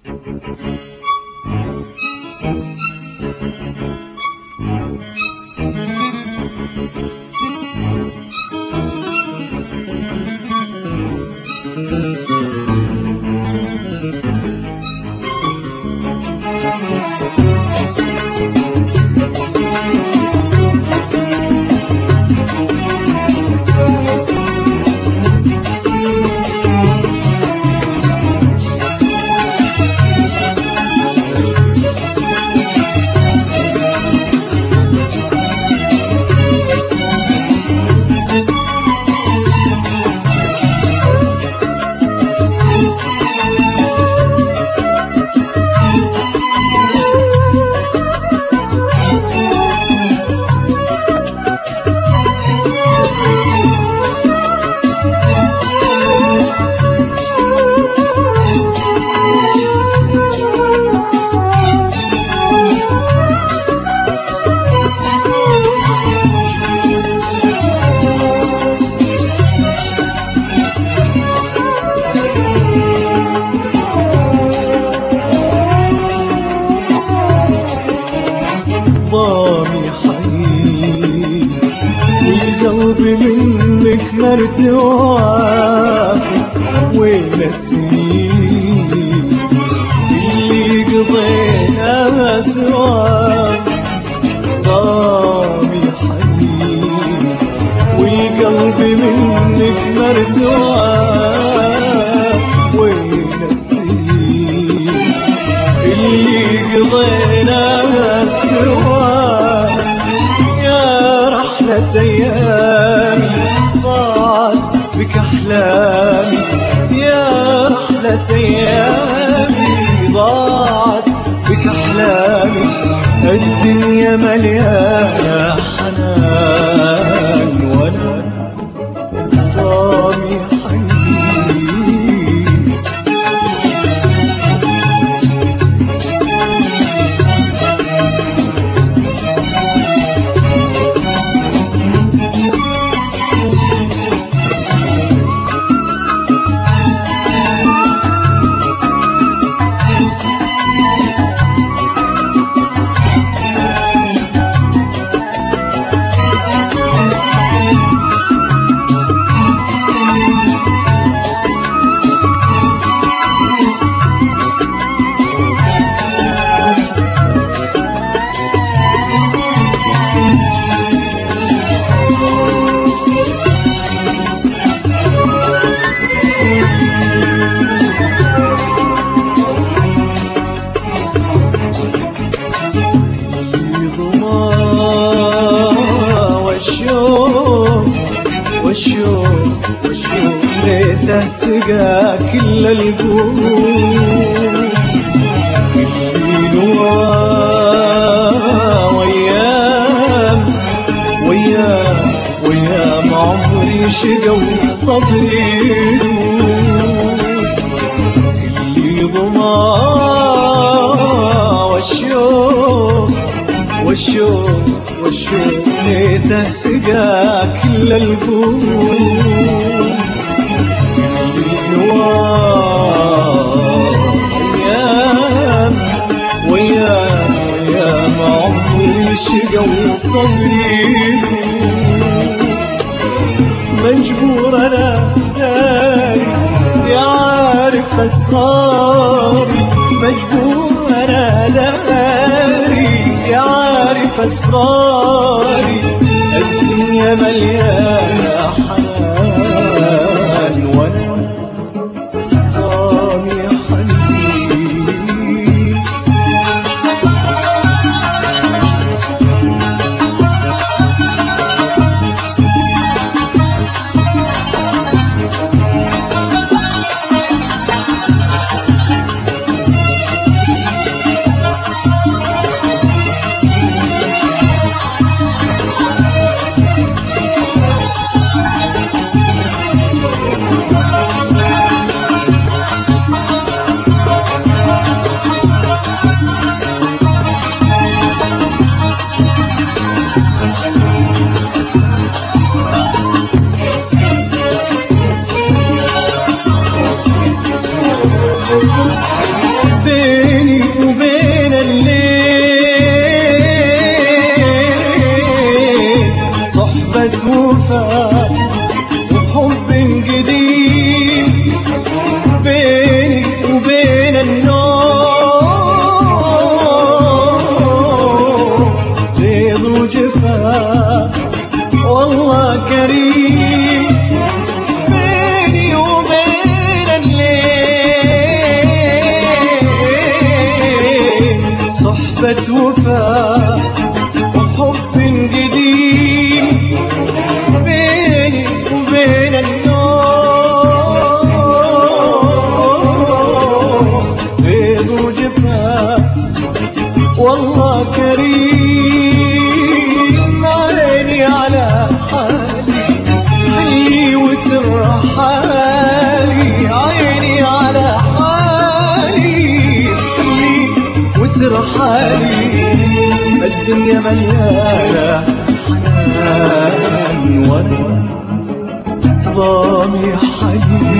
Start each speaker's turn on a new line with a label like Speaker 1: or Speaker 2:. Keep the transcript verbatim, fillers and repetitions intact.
Speaker 1: قلبي منك مرتوى وين السنين اللي قضينا سوا ضامي حنين والقلب منك مرتوى وين السنين اللي قضينا سوا أيامي ضاعت بك أحلامي يا رحلة أيامي ضاعت بك أحلامي الدنيا مليانة حنان وأنا ضامي حنين والشوق والشوق ليته سقى كل القلوب اللي نواه ويام ويام ويام عمري شقى وصبري اللي ضماه والشوق والشوق والشوق ليته سقى كل القلوب اللي نواه ويام ويام ويام عمري شقى وصبري مجبور أنا داري يا عارف أسراري مجبور أنا داري يا عارف أسراري الدنيا مليانة حنان وأنا ضامي حنين محبة وفاء وحب قديم بيني وبين النوم، بيض وجفاء والله كريم. عيني على حالي خلي وترحالي، عيني على حالي خلي وترحالي. الدنيا مليانة حنان وانا ضامي حنين.